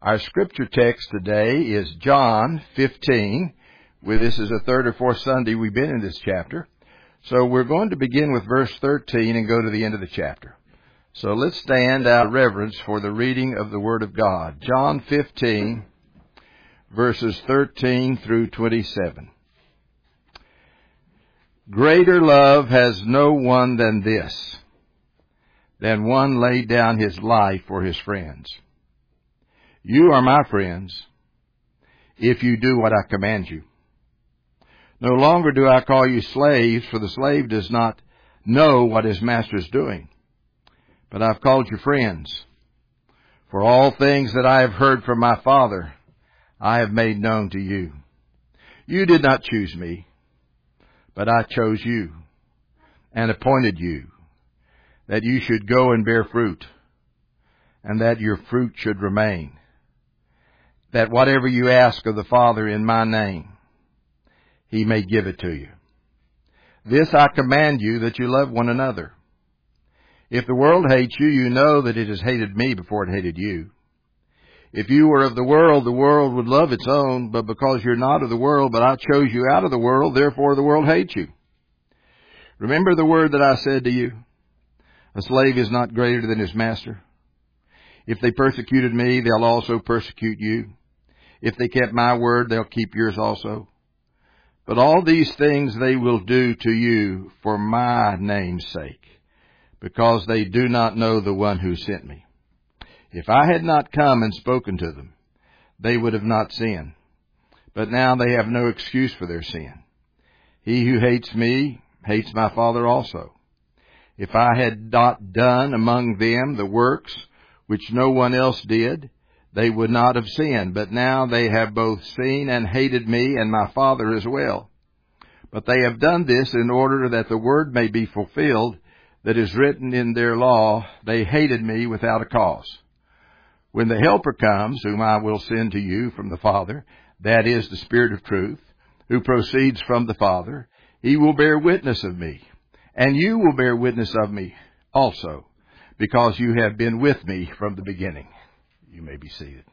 Our scripture text today is John 15. This is the third or fourth Sunday we've been in this chapter. So we're going to begin with verse 13 and go to the end of the chapter. So let's stand out of reverence for the reading of the Word of God. John 15, verses 13 through 27. Greater love has no one than this, than one laid down his life for his friends. You are my friends, if you do what I command you. No longer do I call you slaves, for the slave does not know what his master is doing. But I've called you friends. For all things that I have heard from my Father, I have made known to you. You did not choose me, but I chose you and appointed you, that you should go and bear fruit, and that your fruit should remain, that whatever you ask of the Father in my name, He may give it to you. This I command you, that you love one another. If the world hates you, you know that it has hated me before it hated you. If you were of the world would love its own, but because you're not of the world, but I chose you out of the world, therefore the world hates you. Remember the word that I said to you, a slave is not greater than his master. If they persecuted me, they'll also persecute you. If they kept my word, they'll keep yours also. But all these things they will do to you for my name's sake, because they do not know the one who sent me. If I had not come and spoken to them, they would have not sinned. But now they have no excuse for their sin. He who hates me hates my Father also. If I had not done among them the works which no one else did, they would not have sinned. But now they have both seen and hated me and my Father as well. But they have done this in order that the word may be fulfilled that is written in their law, they hated me without a cause. When the Helper comes, whom I will send to you from the Father, that is the Spirit of truth, who proceeds from the Father, He will bear witness of me. And you will bear witness of me also, because you have been with me from the beginning. You may be seated.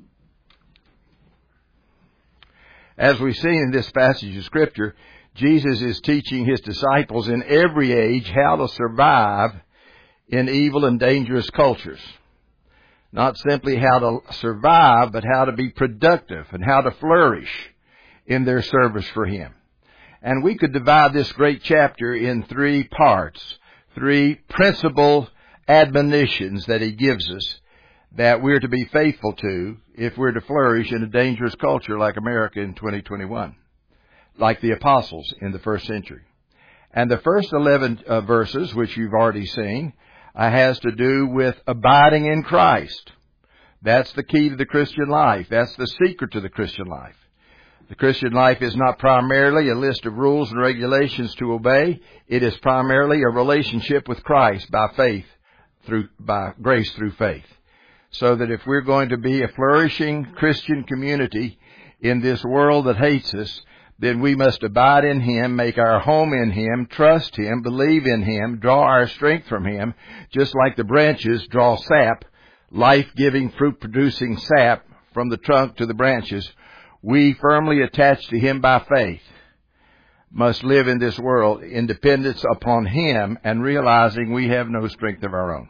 As we've seen in this passage of Scripture, Jesus is teaching His disciples in every age how to survive in evil and dangerous cultures. Not simply how to survive, but how to be productive and how to flourish in their service for Him. And we could divide this great chapter in three parts, three principal admonitions that He gives us that we're to be faithful to if we're to flourish in a dangerous culture like America in 2021, like the apostles in the first century. And the first 11 verses, which you've already seen, has to do with abiding in Christ. That's the key to the Christian life. That's the secret to the Christian life. The Christian life is not primarily a list of rules and regulations to obey. It is primarily a relationship with Christ by faith, by grace through faith. So that if we're going to be a flourishing Christian community in this world that hates us, then we must abide in Him, make our home in Him, trust Him, believe in Him, draw our strength from Him, just like the branches draw sap, life-giving, fruit-producing sap from the trunk to the branches. We, firmly attached to Him by faith, must live in this world in dependence upon Him and realizing we have no strength of our own.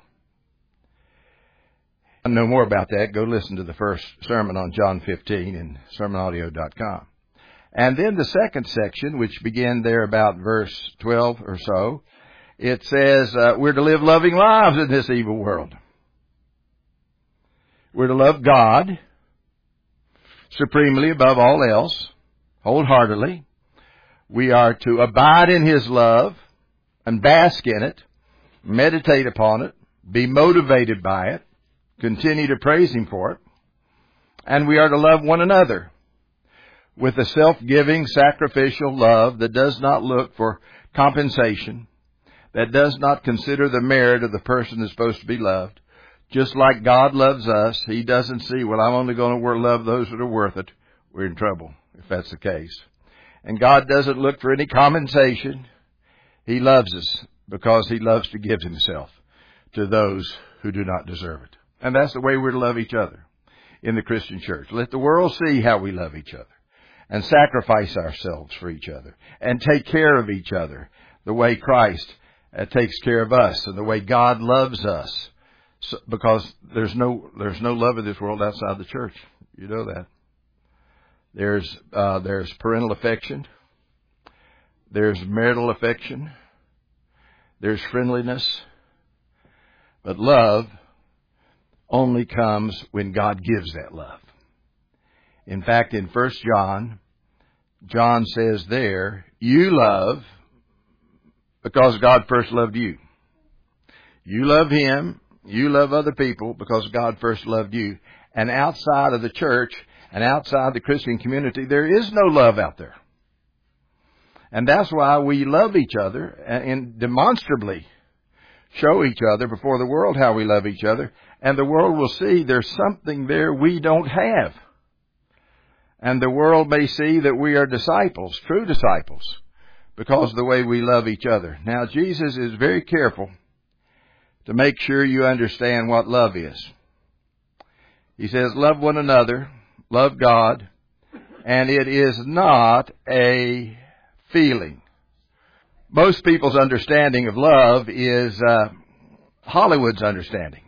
To know more about that, go listen to the first sermon on John 15 in sermonaudio.com. And then the second section, which began there about verse 12 or so, it says we're to live loving lives in this evil world. We're to love God supremely above all else, wholeheartedly. We are to abide in His love and bask in it, meditate upon it, be motivated by it, continue to praise Him for it. And we are to love one another with a self-giving, sacrificial love that does not look for compensation, that does not consider the merit of the person that's supposed to be loved. Just like God loves us, He doesn't see, well, I'm only going to love those that are worth it. We're in trouble if that's the case. And God doesn't look for any compensation. He loves us because He loves to give Himself to those who do not deserve it. And that's the way we're to love each other. in the Christian church. Let the world see how we love each other and sacrifice ourselves for each other and take care of each other the way Christ takes care of us and the way God loves us. So, because there's no love in this world outside the church. You know that. There's parental affection. There's marital affection. There's friendliness. But love only comes when God gives that love. In fact, in 1 John, John says there, you love because God first loved you. You love Him. You love other people because God first loved you. And outside of the church and outside the Christian community, there is no love out there. And that's why we love each other and demonstrably show each other before the world how we love each other. And the world will see there's something there we don't have. And the world may see that we are disciples, true disciples, because of the way we love each other. Now, Jesus is very careful to make sure you understand what love is. He says, love one another, love God, and it is not a feeling. Most people's understanding of love is Hollywood's understanding.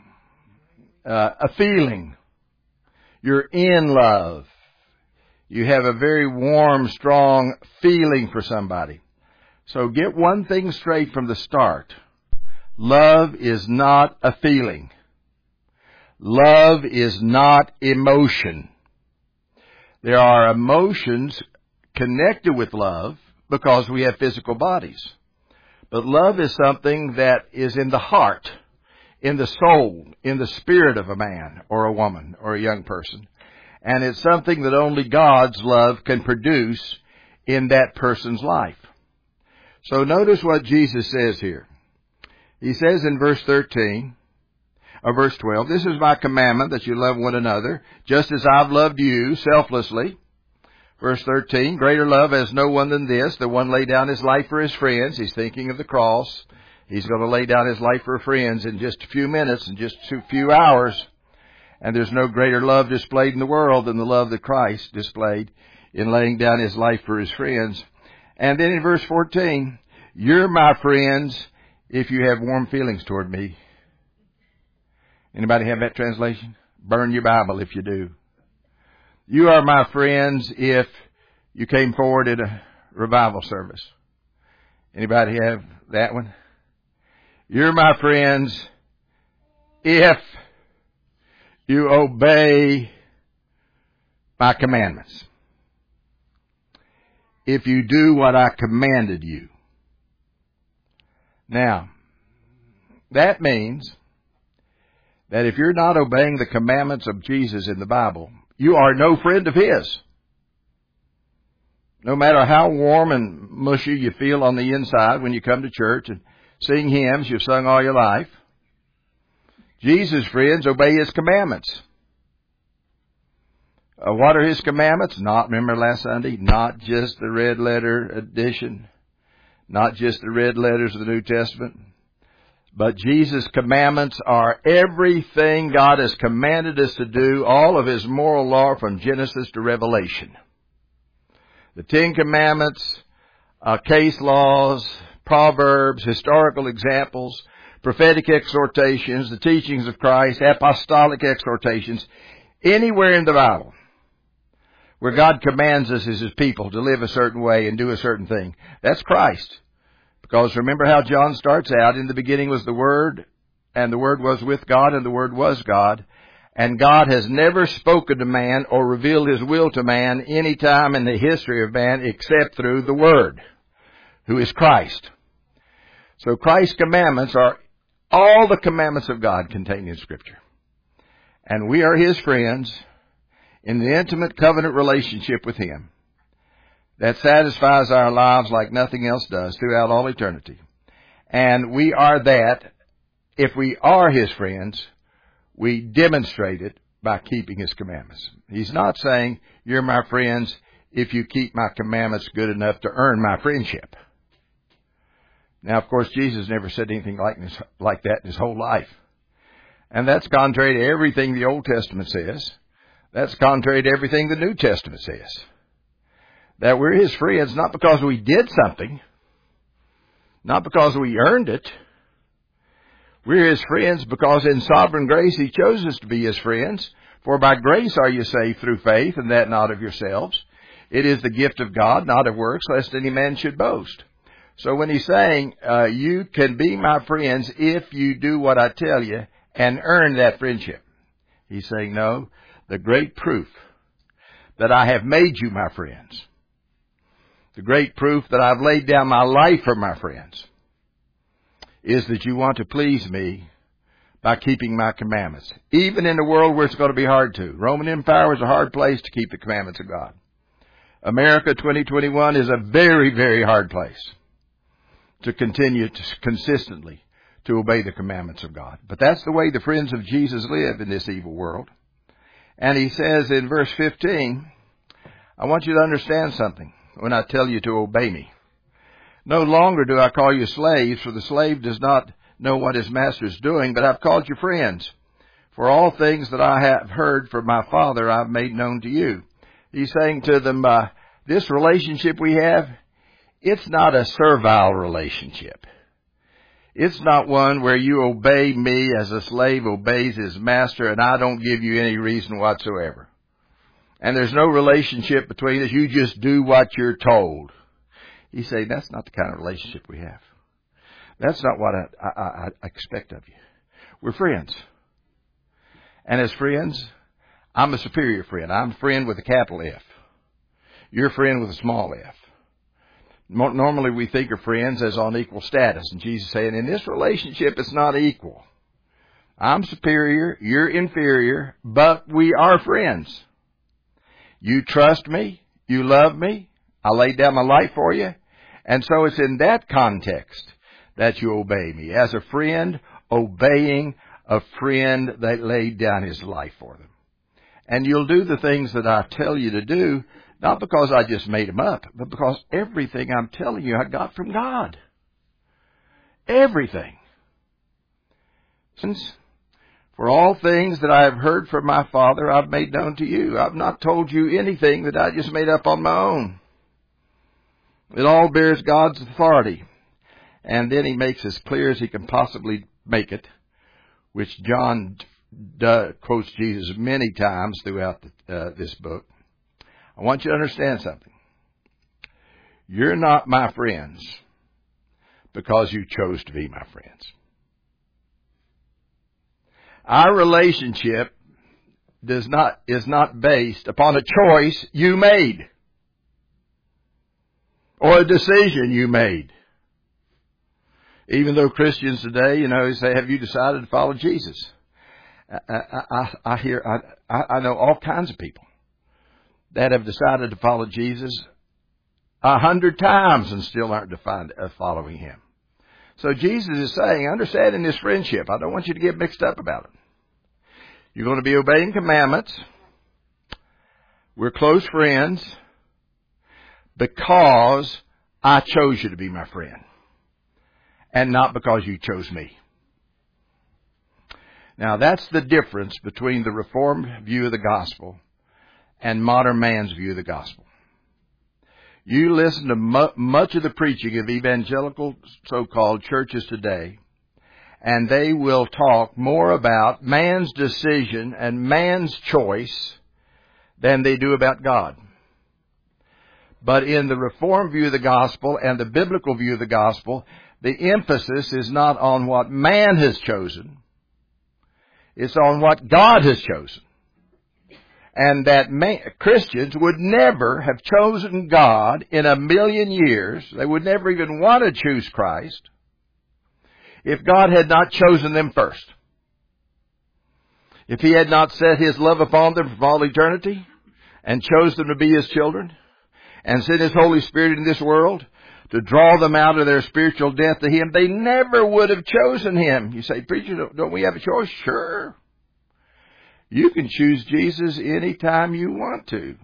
A feeling. You're in love. You have a very warm, strong feeling for somebody. So get one thing straight from the start. Love is not a feeling. Love is not emotion. There are emotions connected with love because we have physical bodies. But love is something that is in the heart, in the soul, in the spirit of a man or a woman or a young person. And it's something that only God's love can produce in that person's life. So notice what Jesus says here. He says in verse 13, or verse 12, this is my commandment that you love one another, just as I've loved you selflessly. Verse 13, greater love has no one than this, that one lay down his life for his friends. He's thinking of the cross. He's going to lay down his life for friends in just a few minutes, in just a few hours. And there's no greater love displayed in the world than the love that Christ displayed in laying down His life for His friends. And then in verse 14, you're my friends if you have warm feelings toward me. Anybody have that translation? Burn your Bible if you do. You are my friends if you came forward at a revival service. Anybody have that one? You're my friends if you obey my commandments. If you do what I commanded you. Now, that means that if you're not obeying the commandments of Jesus in the Bible, you are no friend of His. No matter how warm and mushy you feel on the inside when you come to church and sing hymns you've sung all your life, Jesus' friends obey His commandments. What are His commandments? Remember last Sunday? Not just the red letter edition. Not just the red letters of the New Testament. But Jesus' commandments are everything God has commanded us to do, all of His moral law from Genesis to Revelation. The Ten Commandments, case laws, proverbs, historical examples, prophetic exhortations, the teachings of Christ, apostolic exhortations, anywhere in the Bible where God commands us as His people to live a certain way and do a certain thing. That's Christ. Because remember how John starts out, in the beginning was the Word, and the Word was with God, and the Word was God. And God has never spoken to man or revealed His will to man any time in the history of man except through the Word, who is Christ. So Christ's commandments are all the commandments of God contained in Scripture. And we are His friends in the intimate covenant relationship with Him that satisfies our lives like nothing else does throughout all eternity. And we are that. If we are His friends, we demonstrate it by keeping His commandments. He's not saying, you're my friends if you keep my commandments good enough to earn my friendship. Now, of course, Jesus never said anything like that in His whole life. And that's contrary to everything the Old Testament says. That's contrary to everything the New Testament says. That we're His friends not because we did something, not because we earned it. We're His friends because in sovereign grace He chose us to be His friends. For by grace are you saved through faith, and that not of yourselves. It is the gift of God, not of works, lest any man should boast. So when He's saying, you can be my friends if you do what I tell you and earn that friendship, He's saying, no, the great proof that I have made you my friends, the great proof that I've laid down my life for my friends, is that you want to please me by keeping my commandments. Even in a world where it's going to be hard to. Roman Empire was a hard place to keep the commandments of God. America 2021 is a very, very hard place to continue to consistently to obey the commandments of God. But that's the way the friends of Jesus live in this evil world. And He says in verse 15, I want you to understand something when I tell you to obey me. No longer do I call you slaves, for the slave does not know what his master is doing, but I've called you friends. For all things that I have heard from my Father I've made known to you. He's saying to them, this relationship we have, it's not a servile relationship. It's not one where you obey me as a slave obeys his master and I don't give you any reason whatsoever. And there's no relationship between us. You just do what you're told. He's saying that's not the kind of relationship we have. That's not what I expect of you. We're friends. And as friends, I'm a superior friend. I'm a friend with a capital F. You're a friend with a small f. Normally we think of friends as on equal status. And Jesus is saying, in this relationship, it's not equal. I'm superior, you're inferior, but we are friends. You trust me, you love me, I laid down my life for you. And so it's in that context that you obey me. As a friend, obeying a friend that laid down his life for them. And you'll do the things that I tell you to do, not because I just made them up, but because everything I'm telling you I got from God. Everything. Since for all things that I have heard from my Father, I've made known to you. I've not told you anything that I just made up on my own. It all bears God's authority. And then He makes as clear as He can possibly make it, which John quotes Jesus many times throughout this book. I want you to understand something. You're not my friends because you chose to be my friends. Our relationship is not based upon a choice you made or a decision you made. Even though Christians today, say, have you decided to follow Jesus? I know all kinds of people that have decided to follow Jesus 100 times and still aren't defined as following Him. So Jesus is saying, understand in this friendship, I don't want you to get mixed up about it. You're going to be obeying commandments. We're close friends because I chose you to be my friend. And not because you chose me. Now that's the difference between the Reformed view of the gospel and modern man's view of the gospel. You listen to much of the preaching of evangelical so-called churches today, and they will talk more about man's decision and man's choice than they do about God. But in the Reformed view of the gospel and the biblical view of the gospel, the emphasis is not on what man has chosen. It's on what God has chosen. And that Christians would never have chosen God in a million years. They would never even want to choose Christ if God had not chosen them first. If He had not set His love upon them from all eternity and chose them to be His children and sent His Holy Spirit in this world to draw them out of their spiritual death to Him, they never would have chosen Him. You say, preacher, don't we have a choice? Sure. You can choose Jesus any time you want to.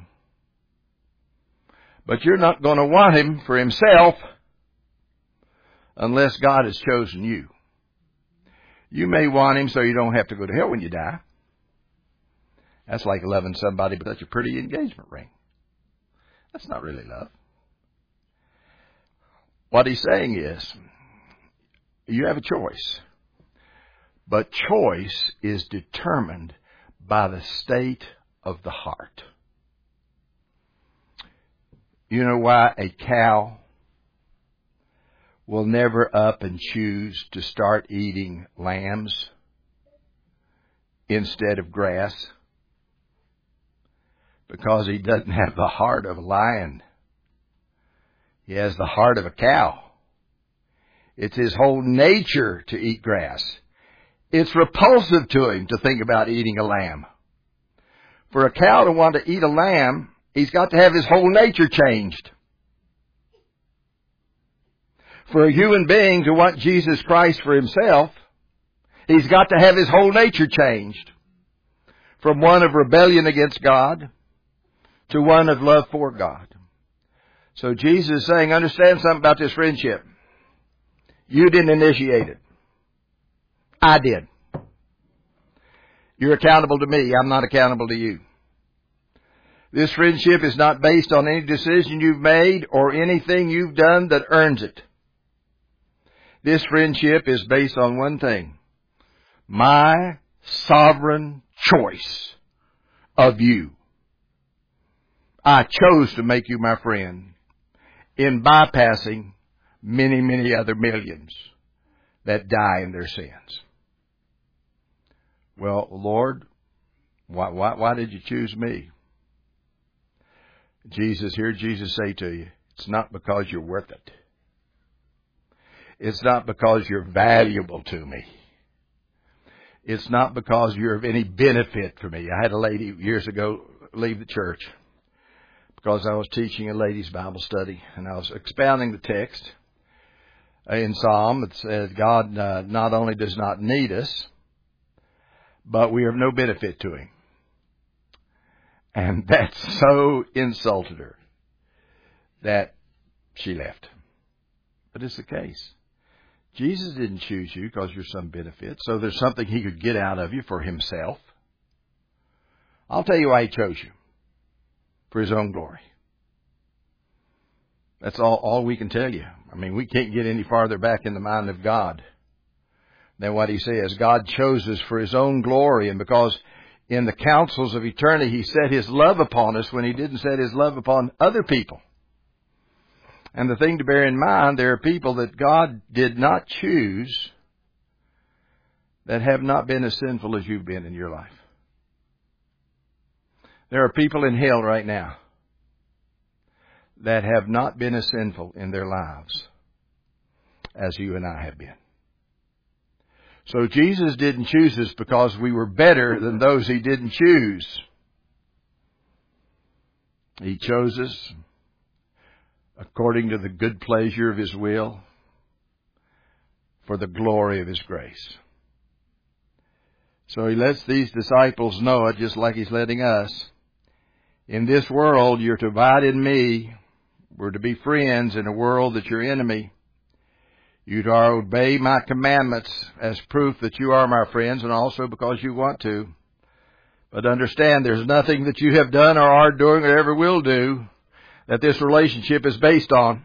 But you're not going to want Him for Himself unless God has chosen you. You may want Him so you don't have to go to hell when you die. That's like loving somebody with such a pretty engagement ring. That's not really love. What he's saying is, you have a choice. But choice is determined by the state of the heart. You know why a cow will never up and choose to start eating lambs instead of grass? Because he doesn't have the heart of a lion. He has the heart of a cow. It's his whole nature to eat grass. It's repulsive to him to think about eating a lamb. For a cow to want to eat a lamb, he's got to have his whole nature changed. For a human being to want Jesus Christ for himself, he's got to have his whole nature changed. From one of rebellion against God to one of love for God. So Jesus is saying, understand something about this friendship. You didn't initiate it. I did. You're accountable to me. I'm not accountable to you. This friendship is not based on any decision you've made or anything you've done that earns it. This friendship is based on one thing. My sovereign choice of you. I chose to make you my friend in bypassing many, many other millions that die in their sins. Well, Lord, why did you choose me? Jesus say to you, it's not because you're worth it. It's not because you're valuable to me. It's not because you're of any benefit for me. I had a lady years ago leave the church because I was teaching a ladies' Bible study, and I was expounding the text in Psalm. It says God not only does not need us, but we are of no benefit to Him. And that so insulted her that she left. But it's the case. Jesus didn't choose you because you're some benefit, so there's something He could get out of you for Himself. I'll tell you why He chose you. For His own glory. That's all we can tell you. I mean, we can't get any farther back in the mind of God than what He says. God chose us for His own glory, and because in the counsels of eternity He set His love upon us when He didn't set His love upon other people. And the thing to bear in mind, there are people that God did not choose that have not been as sinful as you've been in your life. There are people in hell right now that have not been as sinful in their lives as you and I have been. So Jesus didn't choose us because we were better than those He didn't choose. He chose us according to the good pleasure of His will for the glory of His grace. So He lets these disciples know it just like He's letting us. In this world, you're to abide in me. We're to be friends in a world that's your enemy. You to obey my commandments as proof that you are my friends, and also because you want to. But understand, there's nothing that you have done or are doing or ever will do that this relationship is based on.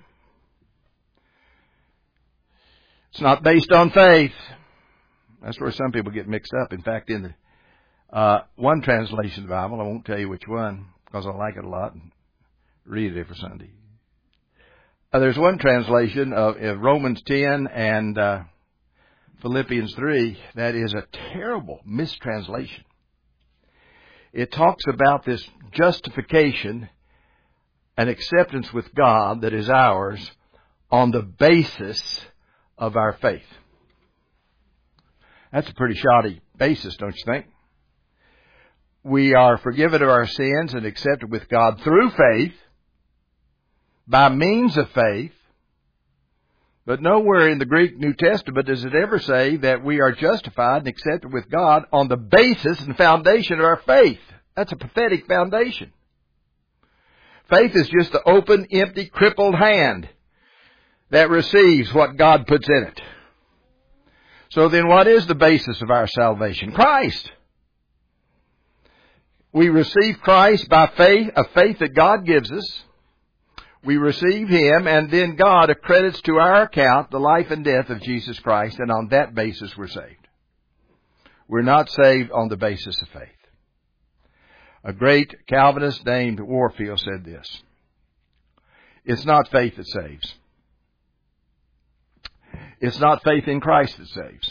It's not based on faith. That's where some people get mixed up. In fact, in the one translation of the Bible, I won't tell you which one because I like it a lot and read it every Sunday. There's one translation of Romans 10 and Philippians 3 that is a terrible mistranslation. It talks about this justification and acceptance with God that is ours on the basis of our faith. That's a pretty shoddy basis, don't you think? We are forgiven of our sins and accepted with God through faith, by means of faith, but nowhere in the Greek New Testament does it ever say that we are justified and accepted with God on the basis and foundation of our faith. That's a pathetic foundation. Faith is just the open, empty, crippled hand that receives what God puts in it. So then what is the basis of our salvation? Christ. We receive Christ by faith, a faith that God gives us. We receive Him, and then God accredits to our account the life and death of Jesus Christ, and on that basis we're saved. We're not saved on the basis of faith. A great Calvinist named Warfield said this: it's not faith that saves. It's not faith in Christ that saves.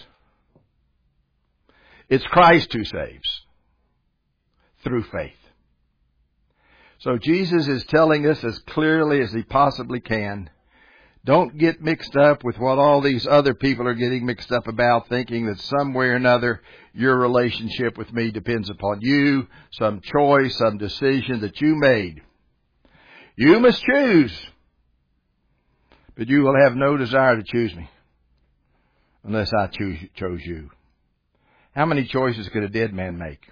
It's Christ who saves through faith. So Jesus is telling us as clearly as He possibly can, don't get mixed up with what all these other people are getting mixed up about, thinking that some way or another your relationship with me depends upon you, some choice, some decision that you made. You must choose, but you will have no desire to choose me unless I chose you. How many choices could a dead man make?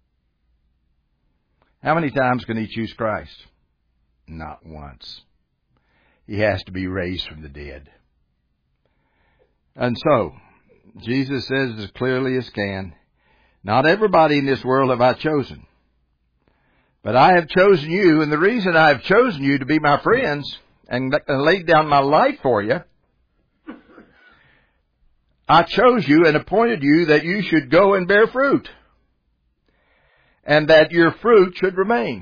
How many times can he choose Christ? Not once. He has to be raised from the dead. And so, Jesus says as clearly as can, not everybody in this world have I chosen, but I have chosen you, and the reason I have chosen you to be my friends and laid down my life for you, I chose you and appointed you that you should go and bear fruit, and that your fruit should remain.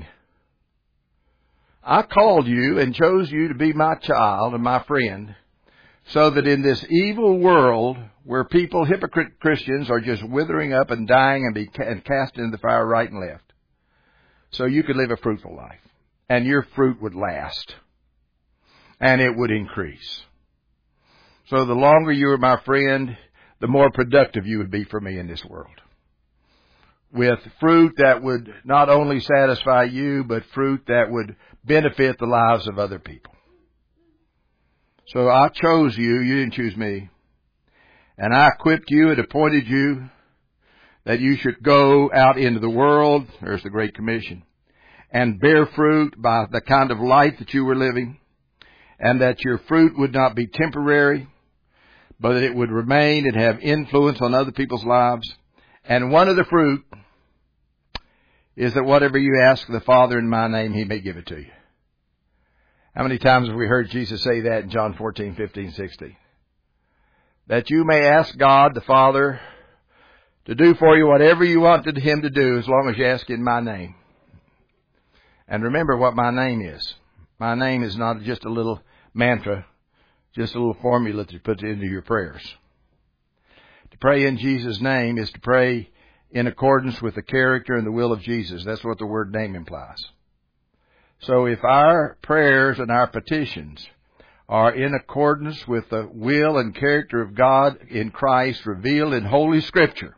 I called you and chose you to be my child and my friend, so that in this evil world where people, hypocrite Christians, are just withering up and dying and cast into the fire right and left, so you could live a fruitful life, and your fruit would last, and it would increase. So the longer you are my friend, the more productive you would be for me in this world, with fruit that would not only satisfy you, but fruit that would benefit the lives of other people. So I chose you. You didn't choose me. And I equipped you and appointed you that you should go out into the world, there's the Great Commission, and bear fruit by the kind of life that you were living, and that your fruit would not be temporary, but that it would remain and have influence on other people's lives. And one of the fruit is that whatever you ask the Father in my name, He may give it to you. How many times have we heard Jesus say that in John 14, 15, 16? That you may ask God the Father to do for you whatever you wanted Him to do, as long as you ask in my name. And remember what my name is. My name is not just a little mantra, just a little formula that you put into your prayers. To pray in Jesus' name is to pray in accordance with the character and the will of Jesus. That's what the word name implies. So if our prayers and our petitions are in accordance with the will and character of God in Christ revealed in Holy Scripture,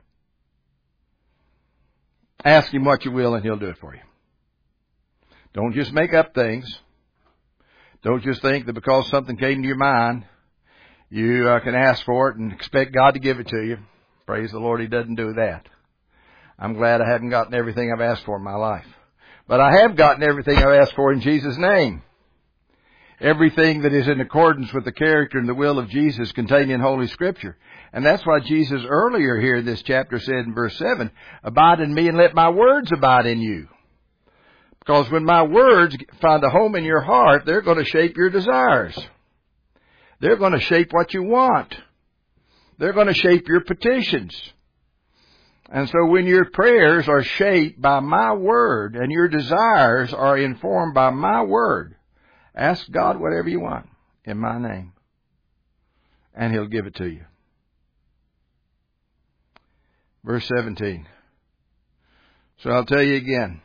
ask Him what you will and He'll do it for you. Don't just make up things. Don't just think that because something came to your mind, you can ask for it and expect God to give it to you. Praise the Lord, He doesn't do that. I'm glad I haven't gotten everything I've asked for in my life. But I have gotten everything I've asked for in Jesus' name. Everything that is in accordance with the character and the will of Jesus contained in Holy Scripture. And that's why Jesus earlier here in this chapter said in verse 7, abide in me and let my words abide in you. Because when my words find a home in your heart, they're going to shape your desires. They're going to shape what you want. They're going to shape your petitions. And so when your prayers are shaped by my word and your desires are informed by my word, ask God whatever you want in my name, and He'll give it to you. Verse 17. So I'll tell you again.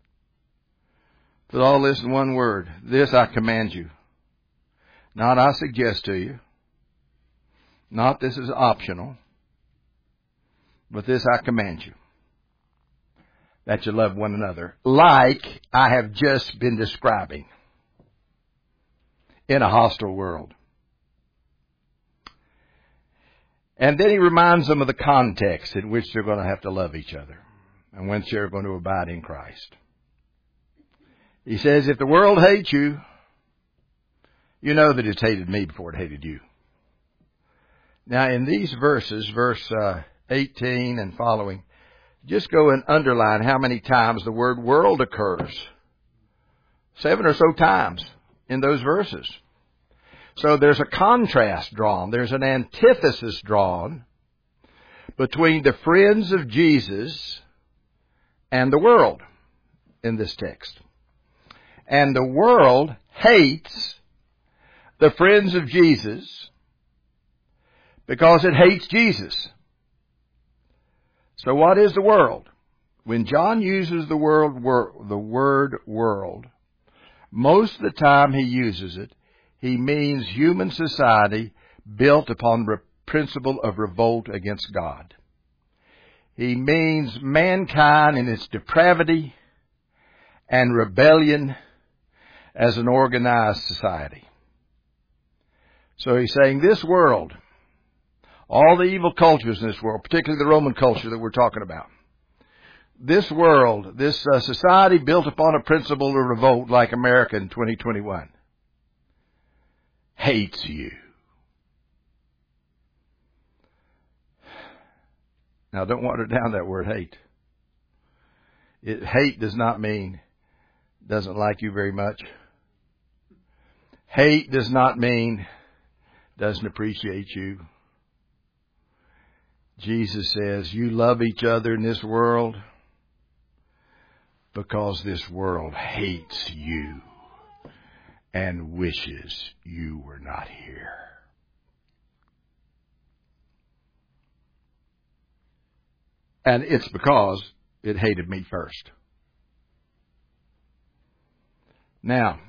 Put all this in one word. This I command you. Not I suggest to you. Not this is optional. But this I command you. That you love one another. Like I have just been describing. In a hostile world. And then He reminds them of the context in which they're going to have to love each other. And whence they're going to abide in Christ. He says, if the world hates you, you know that it's hated me before it hated you. Now in these verses, verse 18 and following, just go and underline how many times the word world occurs. 7 or so times in those verses. So there's a contrast drawn. There's an antithesis drawn between the friends of Jesus and the world in this text. And the world hates the friends of Jesus because it hates Jesus. So what is the world? When John uses the word world, most of the time he uses it, he means human society built upon the principle of revolt against God. He means mankind in its depravity and rebellion as an organized society. So he's saying this world, all the evil cultures in this world, particularly the Roman culture that we're talking about, this world, this society built upon a principle of revolt like America in 2021, hates you. Now, don't water down that word hate. Hate does not mean doesn't like you very much. Hate does not mean doesn't appreciate you. Jesus says, you love each other in this world because this world hates you and wishes you were not here. And it's because it hated me first. Now,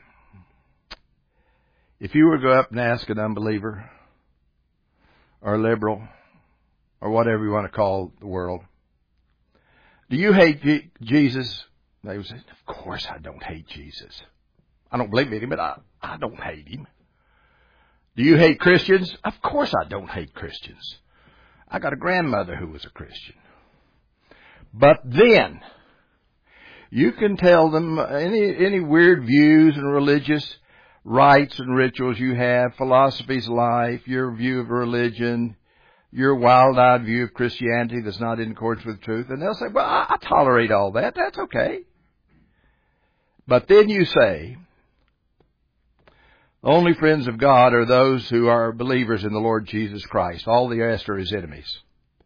if you were to go up and ask an unbeliever or a liberal or whatever you want to call the world, do you hate Jesus? They would say, of course I don't hate Jesus. I don't believe in him, but I don't hate him. Do you hate Christians? Of course I don't hate Christians. I got a grandmother who was a Christian. But then, you can tell them any weird views and religious rites and rituals you have, philosophies of life, your view of religion, your wild-eyed view of Christianity that's not in accordance with the truth. And they'll say, well, I tolerate all that. That's okay. But then you say, the only friends of God are those who are believers in the Lord Jesus Christ. All the rest are his enemies.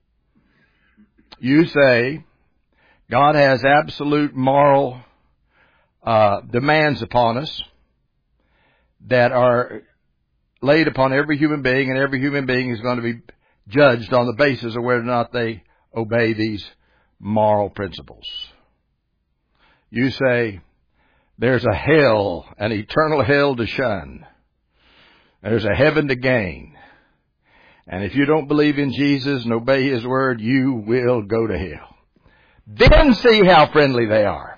You say, God has absolute moral demands upon us that are laid upon every human being, and every human being is going to be judged on the basis of whether or not they obey these moral principles. You say, there's a hell, an eternal hell to shun. There's a heaven to gain. And if you don't believe in Jesus and obey his word, you will go to hell. Then see how friendly they are.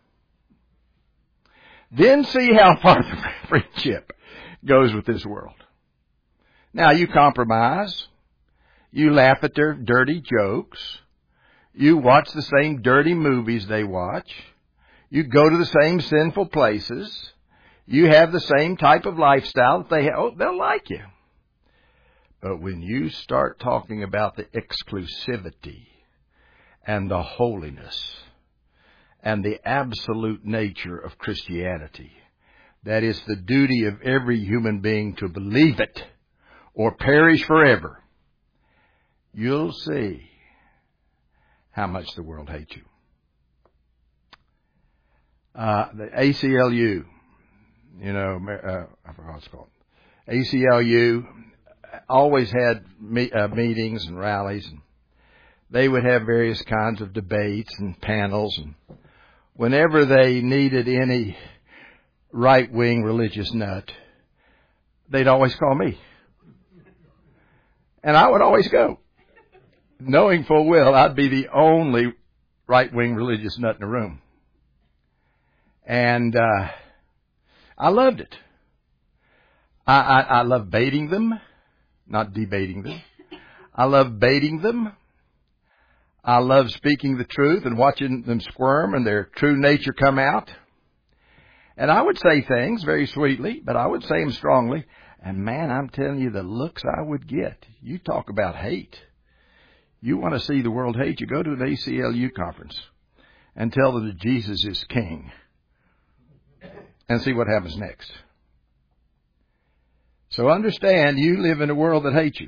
Then see how far the friendship goes with this world. Now you compromise. You laugh at their dirty jokes. You watch the same dirty movies they watch. You go to the same sinful places. You have the same type of lifestyle that they have. Oh, they'll like you. But when you start talking about the exclusivity and the holiness and the absolute nature of Christianity, that is the duty of every human being to believe it or perish forever, you'll see how much the world hates you. The ACLU, I forgot what it's called. ACLU always had meetings and rallies, and they would have various kinds of debates and panels, and whenever they needed any right-wing religious nut, they'd always call me. And I would always go, knowing full well I'd be the only right-wing religious nut in the room. And I loved it. I love baiting them, not debating them. I love baiting them. I love speaking the truth and watching them squirm and their true nature come out. And I would say things very sweetly, but I would say them strongly. And man, I'm telling you, the looks I would get. You talk about hate. You want to see the world hate you? Go to an ACLU conference and tell them that Jesus is King and see what happens next. So understand, you live in a world that hates you.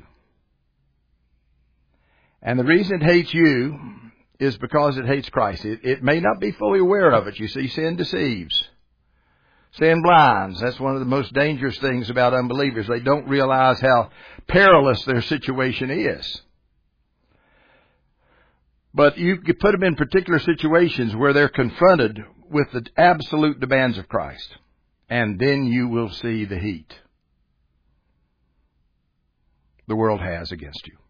And the reason it hates you is because it hates Christ. It may not be fully aware of it. You see, sin deceives. Sin blinds. That's one of the most dangerous things about unbelievers. They don't realize how perilous their situation is. But you could put them in particular situations where they're confronted with the absolute demands of Christ. And then you will see the heat the world has against you.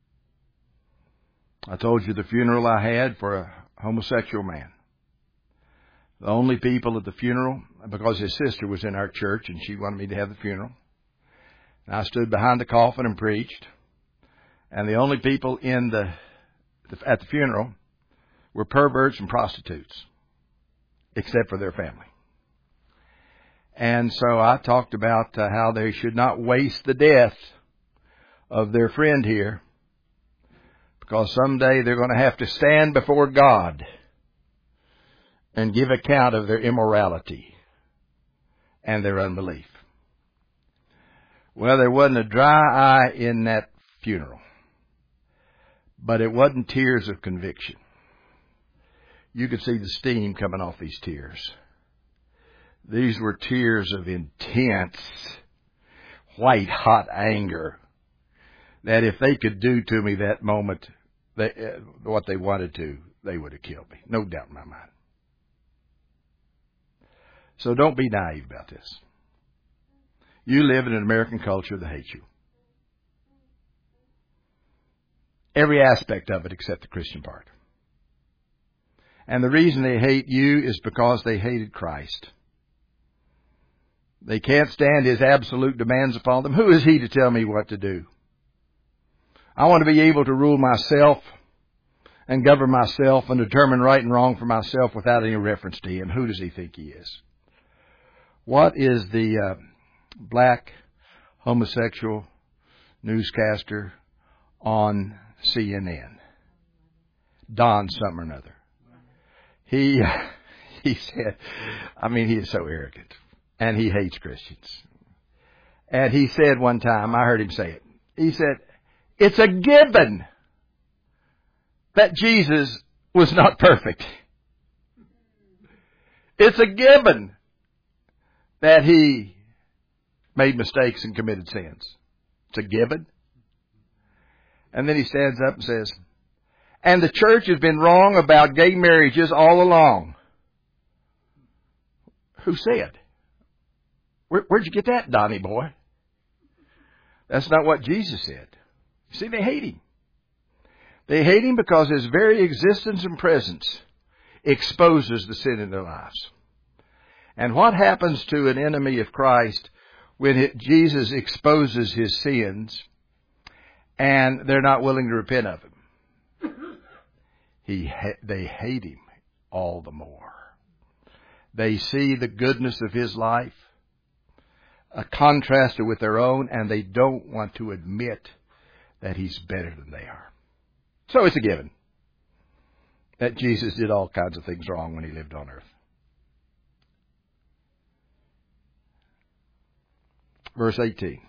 I told you the funeral I had for a homosexual man. The only people at the funeral, because his sister was in our church and she wanted me to have the funeral. And I stood behind the coffin and preached. And the only people at the funeral were perverts and prostitutes, except for their family. And so I talked about how they should not waste the death of their friend here, because someday they're going to have to stand before God and give account of their immorality and their unbelief. Well, there wasn't a dry eye in that funeral, but it wasn't tears of conviction. You could see the steam coming off these tears. These were tears of intense, white-hot anger that if they could do to me that moment what they wanted to, they would have killed me. No doubt in my mind. So don't be naive about this. You live in an American culture that hates you. Every aspect of it except the Christian part. And the reason they hate you is because they hated Christ. They can't stand His absolute demands upon them. Who is He to tell me what to do? I want to be able to rule myself and govern myself and determine right and wrong for myself without any reference to Him. Who does He think He is? What is the black homosexual newscaster on CNN? Don something or another. He said, he is so arrogant. And he hates Christians. And he said one time, I heard him say it, he said, it's a given that Jesus was not perfect. It's a given that He made mistakes and committed sins. It's a given. And then he stands up and says, and the church has been wrong about gay marriages all along. Who said? Where'd you get that, Donnie boy? That's not what Jesus said. You see, they hate Him. They hate Him because His very existence and presence exposes the sin in their lives. And what happens to an enemy of Christ when Jesus exposes his sins and they're not willing to repent of them? They hate Him all the more. They see the goodness of His life contrasted with their own, and they don't want to admit that He's better than they are. So it's a given that Jesus did all kinds of things wrong when He lived on earth. Verse 18.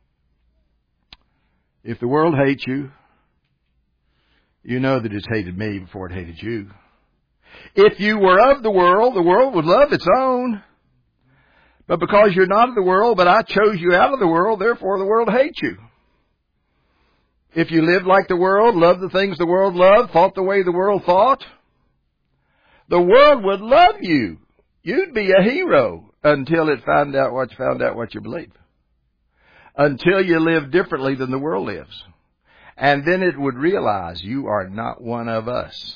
If the world hates you, you know that it's hated me before it hated you. If you were of the world would love its own. But because you're not of the world, but I chose you out of the world, therefore the world hates you. If you lived like the world, loved the things the world loved, thought the way the world thought, the world would love you. You'd be a hero until it found out what you believe. Until you live differently than the world lives. And then it would realize you are not one of us.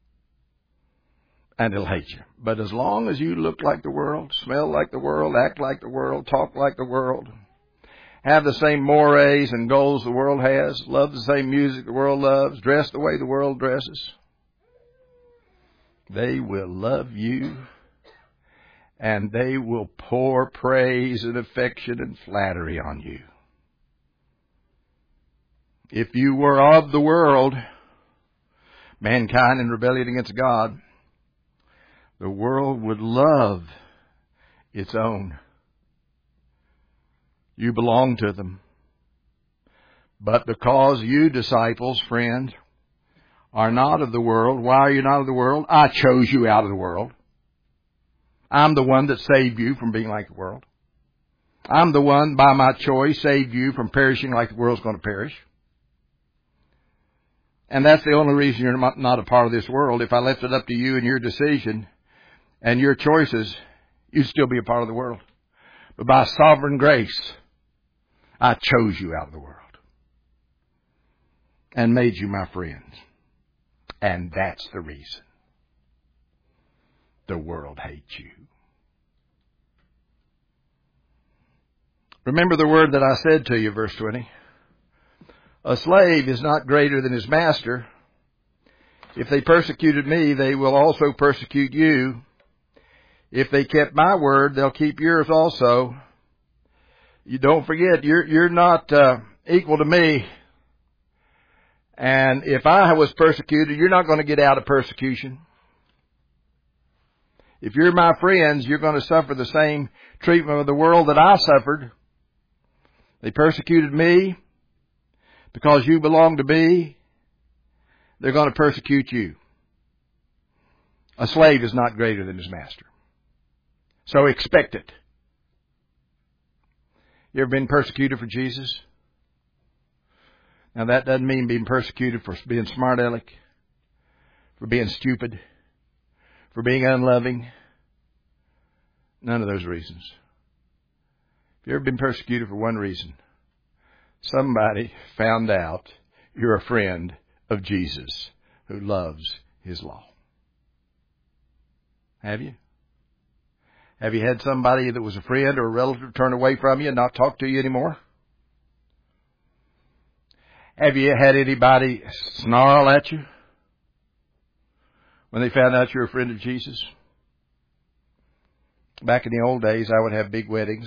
And it'll hate you. But as long as you look like the world, smell like the world, act like the world, talk like the world, have the same mores and goals the world has, love the same music the world loves, dress the way the world dresses, they will love you, and they will pour praise and affection and flattery on you. If you were of the world, mankind in rebellion against God, the world would love its own. You belong to them. But because you disciples, friend, are not of the world. Why are you not of the world? I chose you out of the world. I'm the one that saved you from being like the world. I'm the one, by my choice, saved you from perishing like the world's going to perish. And that's the only reason you're not a part of this world. If I left it up to you and your decision and your choices, you'd still be a part of the world. But by sovereign grace, I chose you out of the world and made you my friends. And that's the reason the world hates you. Remember the word that I said to you, verse 20. A slave is not greater than his master. If they persecuted me, they will also persecute you. If they kept my word, they'll keep yours also. You don't forget, you're not equal to me. And if I was persecuted, you're not going to get out of persecution. If you're my friends, you're going to suffer the same treatment of the world that I suffered. They persecuted me because you belong to me. They're going to persecute you. A slave is not greater than his master. So expect it. You ever been persecuted for Jesus? Now that doesn't mean being persecuted for being smart aleck, for being stupid, for being unloving. None of those reasons. If you've ever been persecuted for one reason, somebody found out you're a friend of Jesus who loves His law. Have you? Have you had somebody that was a friend or a relative turn away from you and not talk to you anymore? Have you had anybody snarl at you when they found out you're a friend of Jesus? Back in the old days, I would have big weddings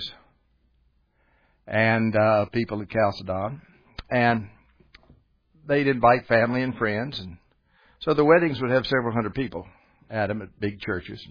and people at Chalcedon, and they'd invite family and friends, and so the weddings would have several hundred people at them at big churches.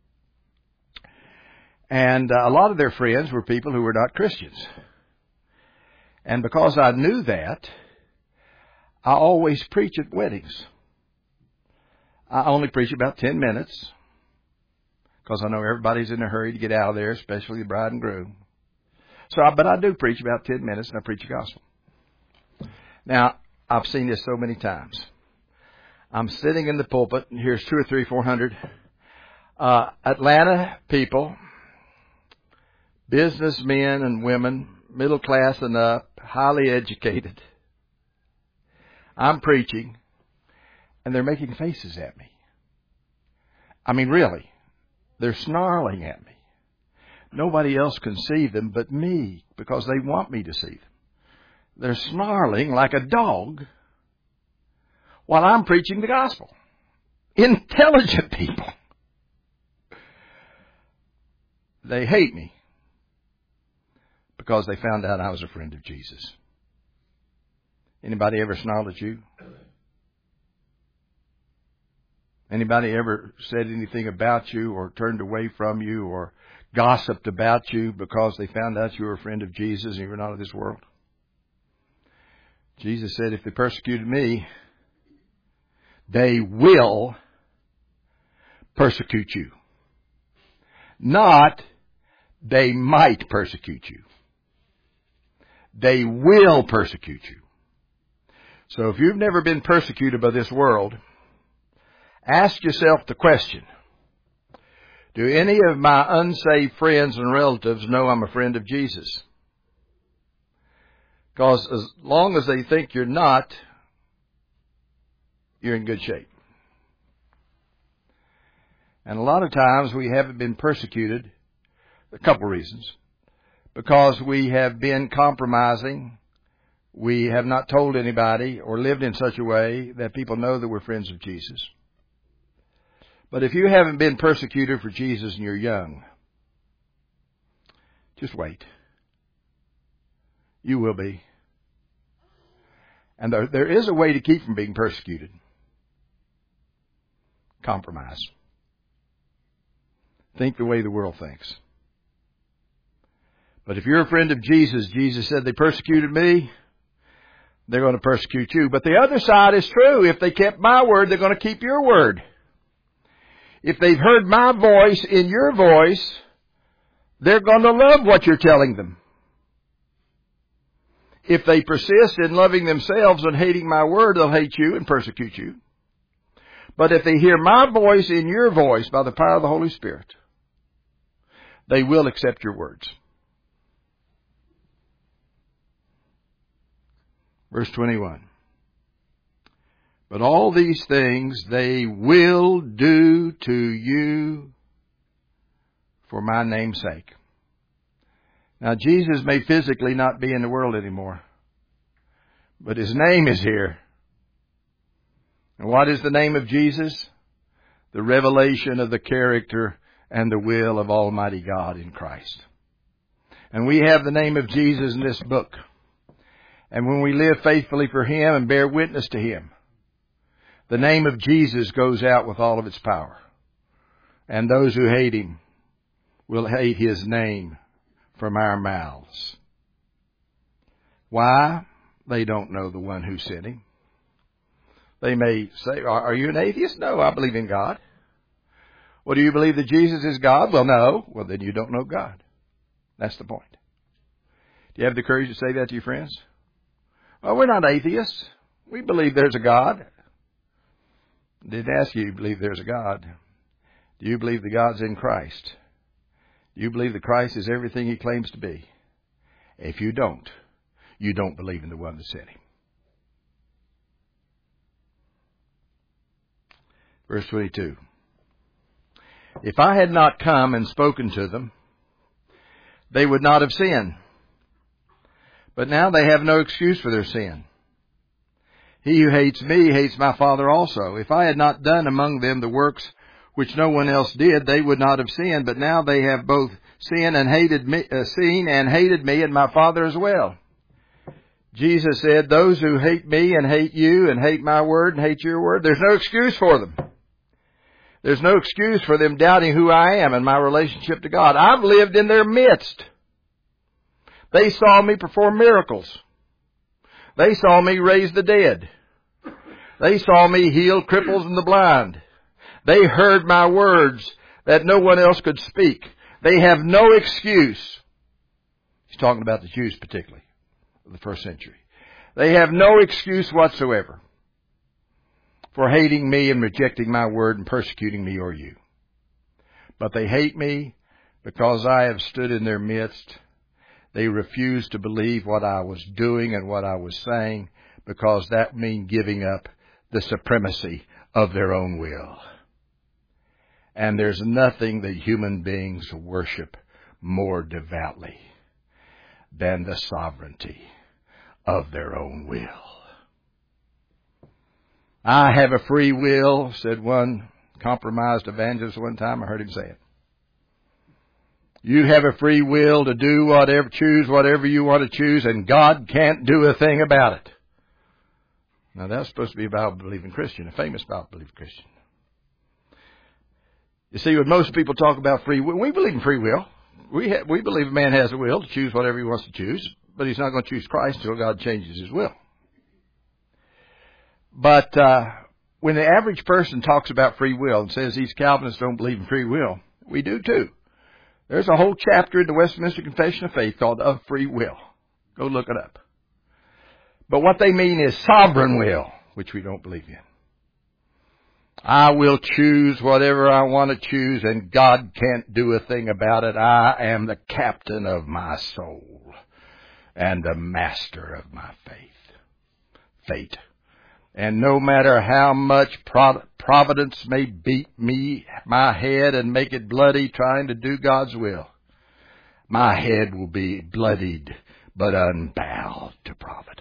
And a lot of their friends were people who were not Christians. And because I knew that, I always preach at weddings. I only preach about 10 minutes because I know everybody's in a hurry to get out of there, especially the bride and groom. But I do preach about 10 minutes, and I preach the gospel. Now, I've seen this so many times. I'm sitting in the pulpit, and here's 200 or 300, 400 Atlanta people, businessmen and women, middle class and up, highly educated. I'm preaching, and they're making faces at me. I mean, really, they're snarling at me. Nobody else can see them but me because they want me to see them. They're snarling like a dog while I'm preaching the gospel. Intelligent people. They hate me because they found out I was a friend of Jesus. Anybody ever snarled at you? Anybody ever said anything about you or turned away from you or gossiped about you because they found out you were a friend of Jesus and you were not of this world? Jesus said, if they persecuted me, they will persecute you. Not, they might persecute you. They will persecute you. So if you've never been persecuted by this world, ask yourself the question, do any of my unsaved friends and relatives know I'm a friend of Jesus? Because as long as they think you're not, you're in good shape. And a lot of times we haven't been persecuted, a couple reasons. Because we have been compromising, we have not told anybody or lived in such a way that people know that we're friends of Jesus. But if you haven't been persecuted for Jesus and you're young, just wait. You will be. And there is a way to keep from being persecuted. Compromise. Think the way the world thinks. But if you're a friend of Jesus, Jesus said, they persecuted me, they're going to persecute you. But the other side is true. If they kept my word, they're going to keep your word. If they've heard my voice in your voice, they're going to love what you're telling them. If they persist in loving themselves and hating my word, they'll hate you and persecute you. But if they hear my voice in your voice by the power of the Holy Spirit, they will accept your words. Verse 21. But all these things they will do to you for my name's sake. Now, Jesus may physically not be in the world anymore, but His name is here. And what is the name of Jesus? The revelation of the character and the will of Almighty God in Christ. And we have the name of Jesus in this book. And when we live faithfully for Him and bear witness to Him, the name of Jesus goes out with all of its power. And those who hate Him will hate His name from our mouths. Why? They don't know the one who sent Him. They may say, are you an atheist? No, I believe in God. Well, do you believe that Jesus is God? Well, no. Well, then you don't know God. That's the point. Do you have the courage to say that to your friends? Well, we're not atheists. We believe there's a God. I didn't ask you, believe there's a God. Do you believe that God's in Christ? Do you believe that Christ is everything He claims to be? If you don't believe in the one that sent Him. Verse 22. If I had not come and spoken to them, they would not have sinned. But now they have no excuse for their sin. He who hates me hates my Father also. If I had not done among them the works which no one else did, they would not have sinned. But now they have both seen and hated me and my Father as well. Jesus said, those who hate me and hate you and hate my word and hate your word, there's no excuse for them. There's no excuse for them doubting who I am and my relationship to God. I've lived in their midst. They saw me perform miracles. They saw me raise the dead. They saw me heal cripples and the blind. They heard my words that no one else could speak. They have no excuse. He's talking about the Jews particularly of the first century. They have no excuse whatsoever for hating me and rejecting my word and persecuting me or you. But they hate me because I have stood in their midst. They refuse to believe what I was doing and what I was saying, because that means giving up the supremacy of their own will. And there's nothing that human beings worship more devoutly than the sovereignty of their own will. I have a free will, said one compromised evangelist one time. I heard him say it. You have a free will to do whatever, choose whatever you want to choose, and God can't do a thing about it. Now that's supposed to be a Bible-believing Christian, a famous Bible-believing Christian. You see, when most people talk about free will, we believe in free will. We believe a man has a will to choose whatever he wants to choose, but he's not going to choose Christ until God changes his will. But when the average person talks about free will and says these Calvinists don't believe in free will, we do too. There's a whole chapter in the Westminster Confession of Faith called Of Free Will. Go look it up. But what they mean is sovereign will, which we don't believe in. I will choose whatever I want to choose, and God can't do a thing about it. I am the captain of my soul and the master of my fate. And no matter how much providence may beat my head and make it bloody trying to do God's will, my head will be bloodied but unbound to providence.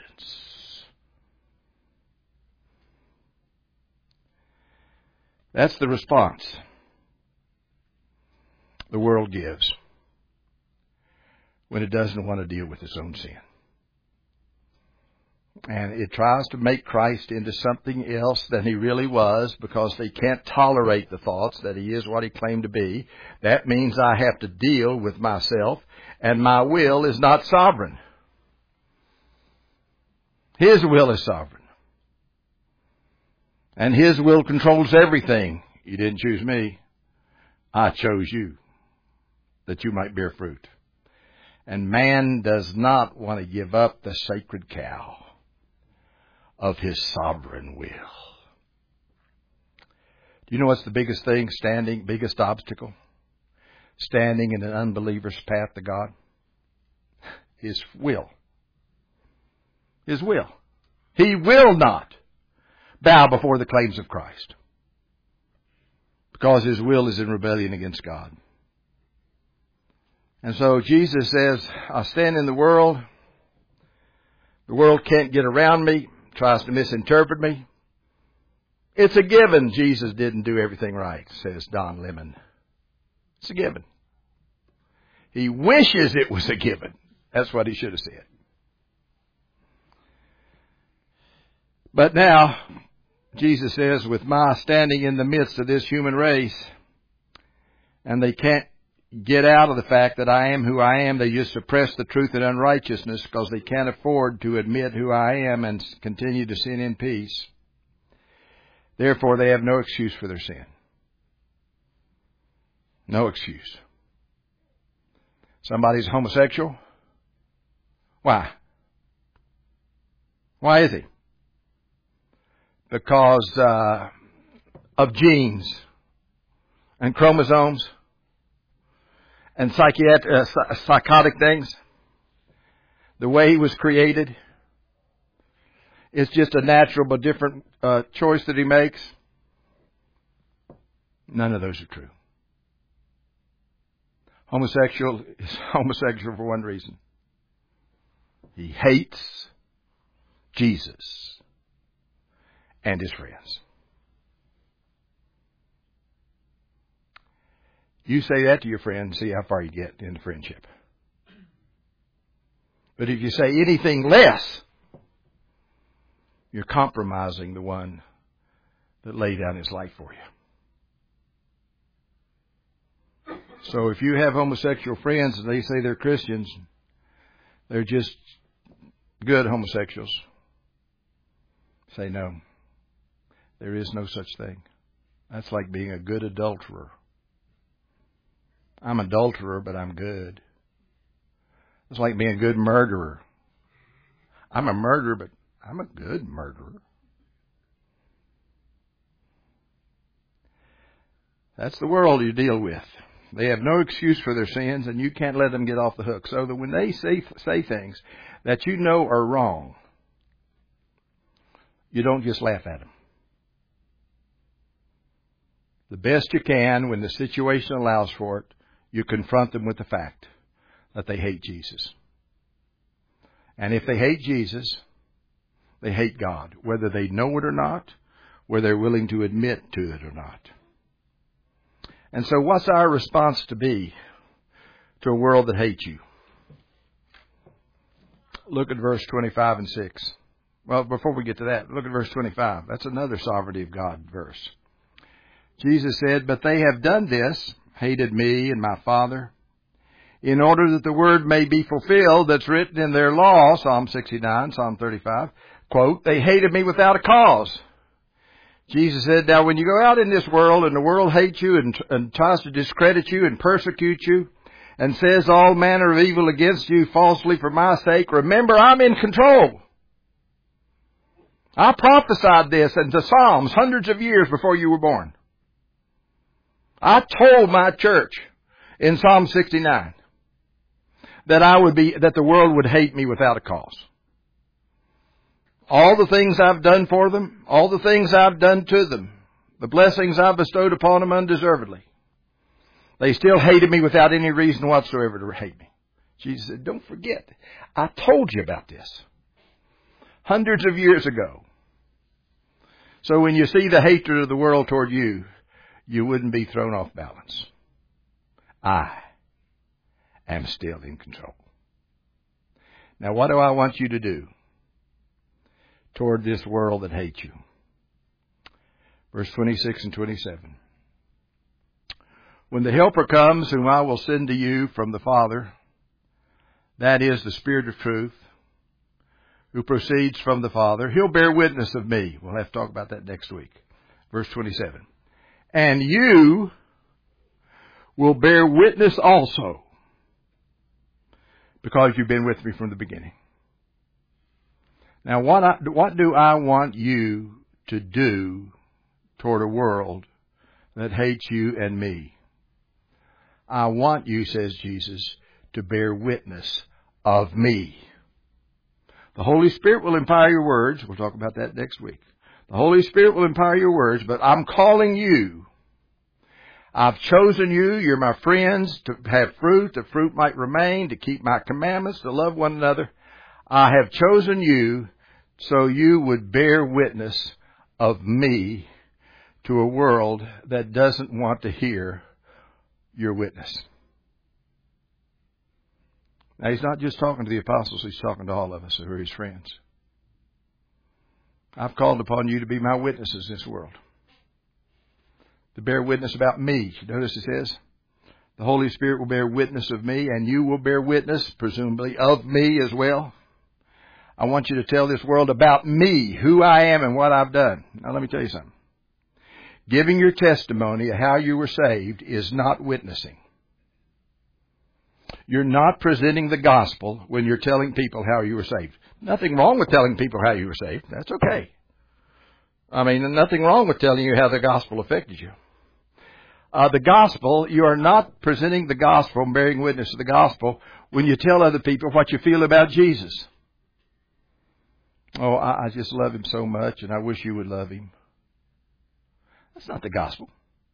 That's the response the world gives when it doesn't want to deal with its own sin. And it tries to make Christ into something else than He really was, because they can't tolerate the thoughts that He is what He claimed to be. That means I have to deal with myself, and my will is not sovereign. His will is sovereign. And His will controls everything. You didn't choose me. I chose you, that you might bear fruit. And man does not want to give up the sacred cow of his sovereign will. Do you know what's the biggest thing biggest obstacle? Standing in an unbeliever's path to God? His will. His will. He will not bow before the claims of Christ, because his will is in rebellion against God. And so Jesus says, I stand in the world. The world can't get around me, tries to misinterpret me. It's a given Jesus didn't do everything right, says Don Lemon. It's a given. He wishes it was a given. That's what he should have said. But now, Jesus says, with my standing in the midst of this human race, and they can't get out of the fact that I am who I am. They just suppress the truth in unrighteousness because they can't afford to admit who I am and continue to sin in peace. Therefore, they have no excuse for their sin. No excuse. Somebody's homosexual. Why? Why is he? Because of genes and chromosomes and psychotic things. The way he was created. It's just a natural but different choice that he makes. None of those are true. Homosexual is homosexual for one reason. He hates Jesus and his friends. You say that to your friend, see how far you get in the friendship. But if you say anything less, you're compromising the one that laid down his life for you. So if you have homosexual friends and they say they're Christians, they're just good homosexuals. Say no. There is no such thing. That's like being a good adulterer. I'm an adulterer, but I'm good. It's like being a good murderer. I'm a murderer, but I'm a good murderer. That's the world you deal with. They have no excuse for their sins, and you can't let them get off the hook. So that when they say things that you know are wrong, you don't just laugh at them. The best you can, when the situation allows for it, you confront them with the fact that they hate Jesus. And if they hate Jesus, they hate God, whether they know it or not, whether they're willing to admit to it or not. And so what's our response to be to a world that hates you? Look at verse 25 and 6. Well, before we get to that, look at verse 25. That's another sovereignty of God verse. Jesus said, but they have done this, hated me and my Father, in order that the word may be fulfilled that's written in their law, Psalm 69, Psalm 35, quote, they hated me without a cause. Jesus said, now when you go out in this world and the world hates you and tries to discredit you and persecute you and says all manner of evil against you falsely for my sake, remember I'm in control. I prophesied this in the Psalms hundreds of years before you were born. I told my church in Psalm 69 that the world would hate me without a cause. All the things I've done for them, all the things I've done to them, the blessings I've bestowed upon them undeservedly, they still hated me without any reason whatsoever to hate me. Jesus said, don't forget, I told you about this hundreds of years ago. So when you see the hatred of the world toward you, you wouldn't be thrown off balance. I am still in control. Now, what do I want you to do? toward this world that hates you. Verse 26 and 27. When the Helper comes, whom I will send to you from the Father, that is the Spirit of truth, who proceeds from the Father, He'll bear witness of me. We'll have to talk about that next week. Verse 27. And you will bear witness also, because you've been with me from the beginning. Now, what do I want you to do toward a world that hates you and me? I want you, says Jesus, to bear witness of me. The Holy Spirit will empower your words. We'll talk about that next week. The Holy Spirit will empower your words, but I'm calling you. I've chosen you. You're my friends to have fruit. The fruit might remain, to keep my commandments, to love one another. I have chosen you so you would bear witness of me to a world that doesn't want to hear your witness. Now, He's not just talking to the apostles. He's talking to all of us who are His friends. I've called upon you to be my witnesses in this world, to bear witness about me. Notice it says, the Holy Spirit will bear witness of me, and you will bear witness, presumably, of me as well. I want you to tell this world about me, who I am and what I've done. Now, let me tell you something. Giving your testimony of how you were saved is not witnessing. You're not presenting the gospel when you're telling people how you were saved. Nothing wrong with telling people how you were saved. That's okay. I mean, nothing wrong with telling you how the gospel affected you. The gospel, you are not presenting the gospel and bearing witness to the gospel when you tell other people what you feel about Jesus. Oh, I just love Him so much, and I wish you would love Him. That's not the gospel.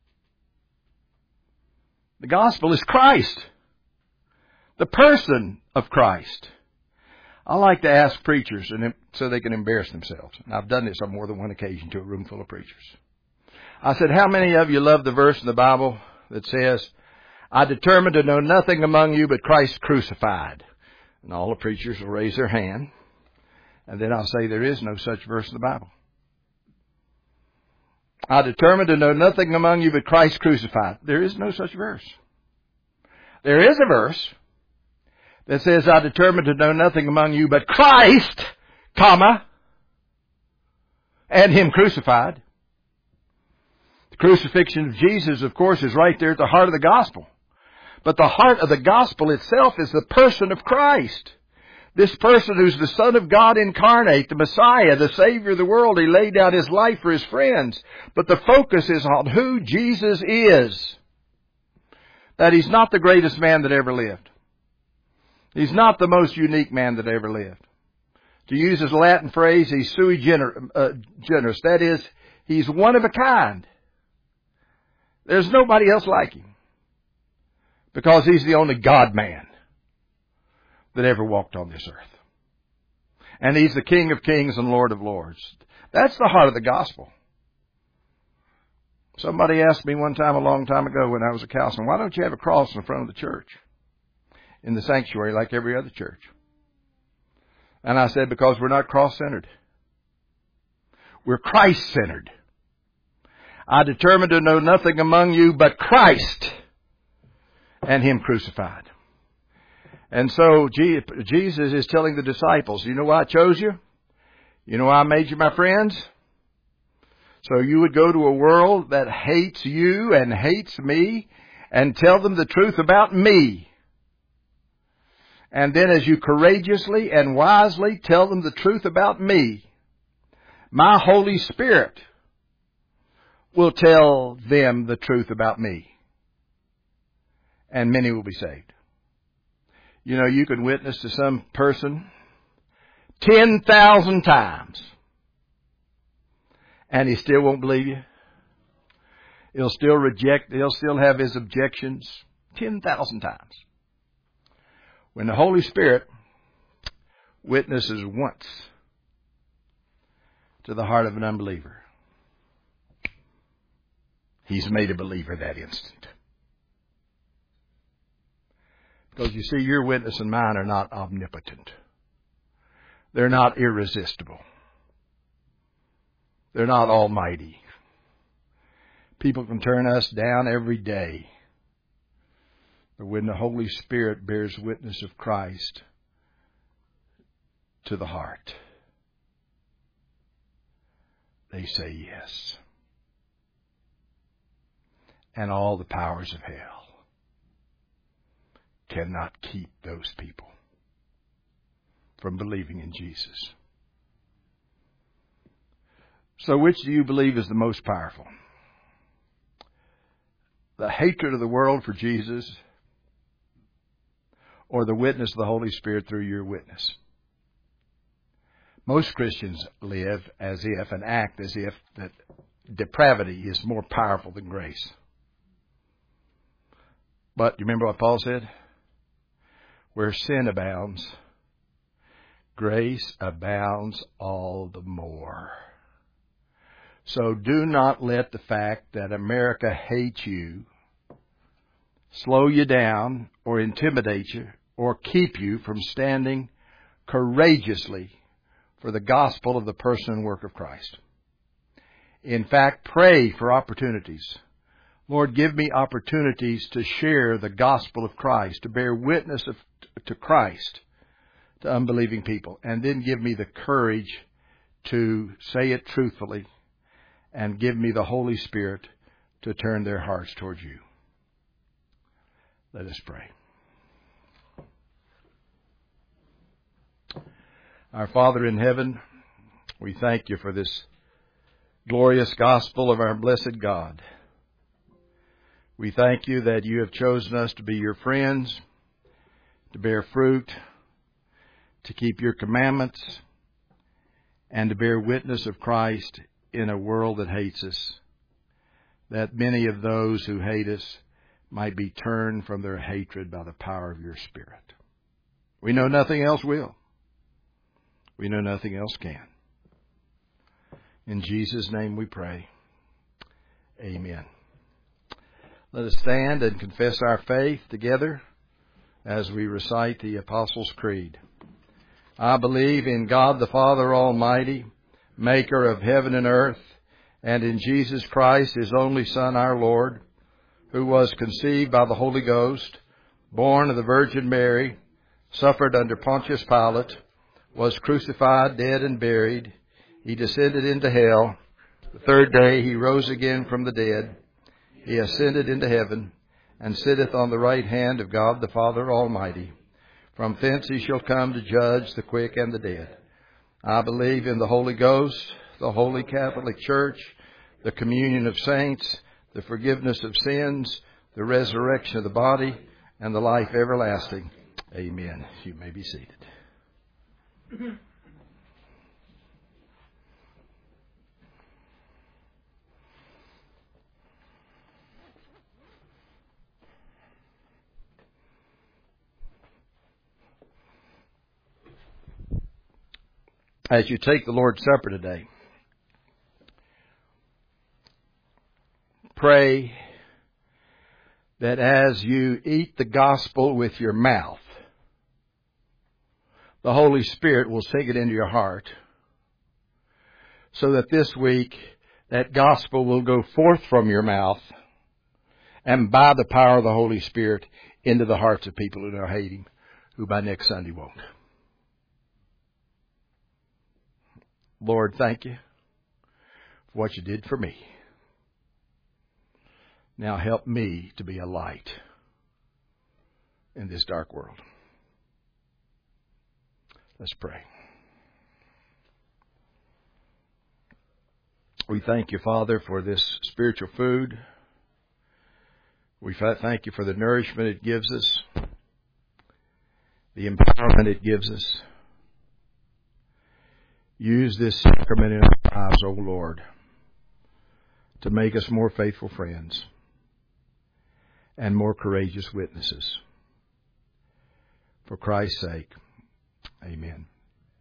The gospel is Christ. The person of Christ. I like to ask preachers so they can embarrass themselves. And I've done this on more than one occasion to a room full of preachers. I said, how many of you love the verse in the Bible that says, I determined to know nothing among you but Christ crucified? And all the preachers will raise their hand. And then I'll say, there is no such verse in the Bible. I determined to know nothing among you but Christ crucified. There is no such verse. There is a verse that says, I determined to know nothing among you but Christ, comma, and Him crucified. The crucifixion of Jesus, of course, is right there at the heart of the gospel. But the heart of the gospel itself is the person of Christ. This person who's the Son of God incarnate, the Messiah, the Savior of the world. He laid down His life for His friends. But the focus is on who Jesus is. That He's not the greatest man that ever lived. He's not the most unique man that ever lived. To use his Latin phrase, He's sui generis. That is, He's one of a kind. There's nobody else like Him. Because He's the only God-man that ever walked on this earth. And He's the King of kings and Lord of lords. That's the heart of the gospel. Somebody asked me one time, a long time ago when I was a counselor, why don't you have a cross in the front of the church? In the sanctuary like every other church. And I said, because we're not cross-centered. We're Christ-centered. I determined to know nothing among you but Christ and Him crucified. And so Jesus is telling the disciples, you know why I chose you? You know why I made you my friends? So you would go to a world that hates you and hates me and tell them the truth about me. And then as you courageously and wisely tell them the truth about me, my Holy Spirit will tell them the truth about me. And many will be saved. You know, you can witness to some person 10,000 times, and he still won't believe you. He'll still reject, he'll still have his objections 10,000 times. When the Holy Spirit witnesses once to the heart of an unbeliever, He's made a believer that instant. Because you see, your witness and mine are not omnipotent. They're not irresistible. They're not almighty. People can turn us down every day. But when the Holy Spirit bears witness of Christ to the heart, they say yes. And all the powers of hell cannot keep those people from believing in Jesus. So which do you believe is the most powerful? The hatred of the world for Jesus, or the witness of the Holy Spirit through your witness? Most Christians live as if and act as if that depravity is more powerful than grace. But you remember what Paul said? Where sin abounds, grace abounds all the more. So do not let the fact that America hates you slow you down or intimidate you or keep you from standing courageously for the gospel of the person and work of Christ. In fact, pray for opportunities. Lord, give me opportunities to share the gospel of Christ, to bear witness to Christ to unbelieving people, and then give me the courage to say it truthfully, and give me the Holy Spirit to turn their hearts towards you. Let us pray. Our Father in heaven, we thank you for this glorious gospel of our blessed God. We thank you that you have chosen us to be your friends, to bear fruit, to keep your commandments, and to bear witness of Christ in a world that hates us, that many of those who hate us might be turned from their hatred by the power of your Spirit. We know nothing else will. We know nothing else can. In Jesus' name we pray. Amen. Let us stand and confess our faith together as we recite the Apostles' Creed. I believe in God the Father Almighty, maker of heaven and earth, and in Jesus Christ, his only Son, our Lord, who was conceived by the Holy Ghost, born of the Virgin Mary, suffered under Pontius Pilate, was crucified, dead, and buried. He descended into hell. The third day he rose again from the dead. He ascended into heaven, and sitteth on the right hand of God the Father Almighty. From thence he shall come to judge the quick and the dead. I believe in the Holy Ghost, the Holy Catholic Church, the communion of saints, the forgiveness of sins, the resurrection of the body, and the life everlasting. Amen. You may be seated. As you take the Lord's Supper today, pray that as you eat the gospel with your mouth, the Holy Spirit will sink it into your heart, so that this week that gospel will go forth from your mouth and by the power of the Holy Spirit into the hearts of people who now hate Him, who by next Sunday won't. Lord, thank you for what you did for me. Now help me to be a light in this dark world. Let's pray. We thank you, Father, for this spiritual food. We thank you for the nourishment it gives us, the empowerment it gives us. Use this sacrament in our lives, O Lord, to make us more faithful friends and more courageous witnesses. For Christ's sake, amen.